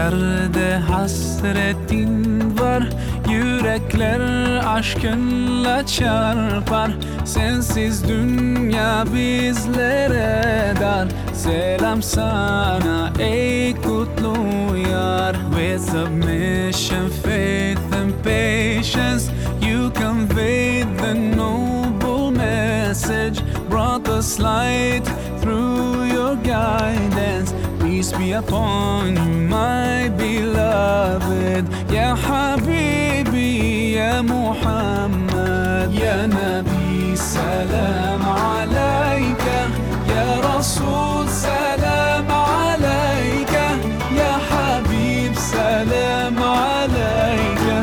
Yerde hasretin var, yürekler aşkınla çarpar. Sensiz dünya bizlere dar. Selam sana ey kutlu yar. With submission, faith and patience, you conveyed the noble message, brought us light through your guidance. Peace be upon you, my beloved. Ya Habibi, Ya Muhammad, Ya Nabi, salam alayka. Ya Rasul, salam alayka. Ya Habib, salam alayka.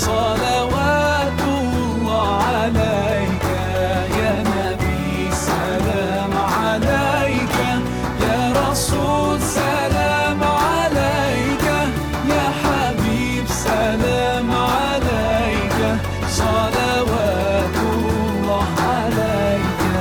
Salawatullah alayka. Ya Nabi, salam alayka. Ya Rasul, salam alayka. Ya Habib, salam alayka. Salawatullah alayka.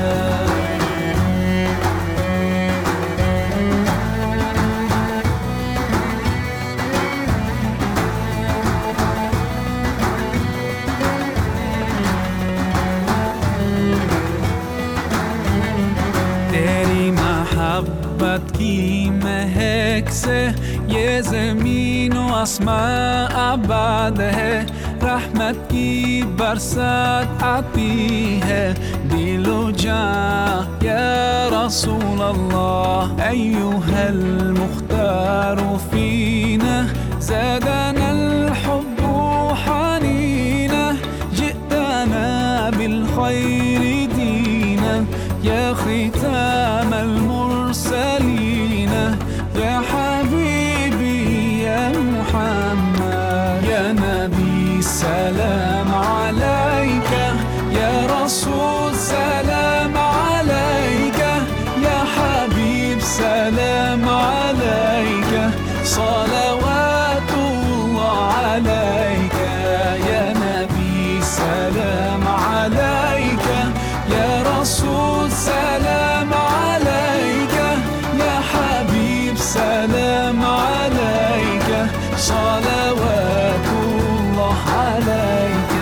तेरी मोहब्बत की महक से ये ज़मीन व आसमां आबाद है. रहमत की बरसात आती है दिलो जां या रसूल अल्लाह. अय्युहल मुख्तार फीना ज़ادنا الحب حنينا. جئتنا بالخير دينا يا ختام المرسلين. يا حبيبي يا محمد يا نبي سلام عليك. يا رسول سلام عليك. يا حبيب سلام عليك. صلوات الله عليك. يا نبي سلام عليك. يا رسول سلام عليك. يا حبيب سلام عليك. صلوات الله عليك.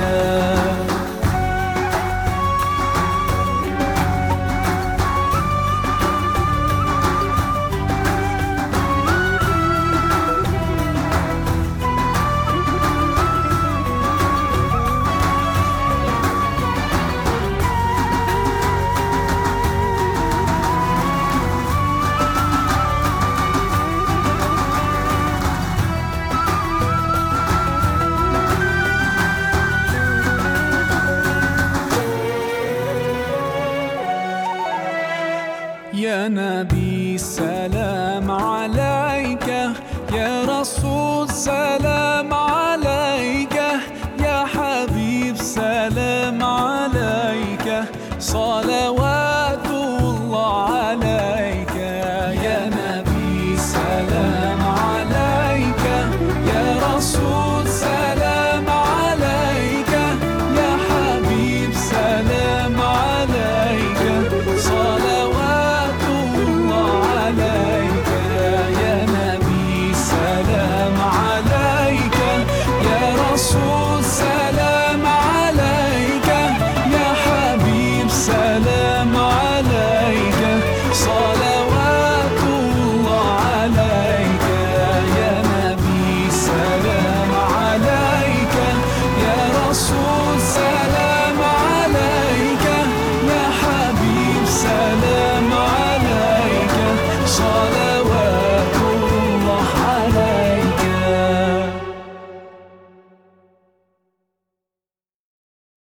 يا نبي سلام عليك. يا رسول سلام عليك. يا حبيب سلام عليك. صلوات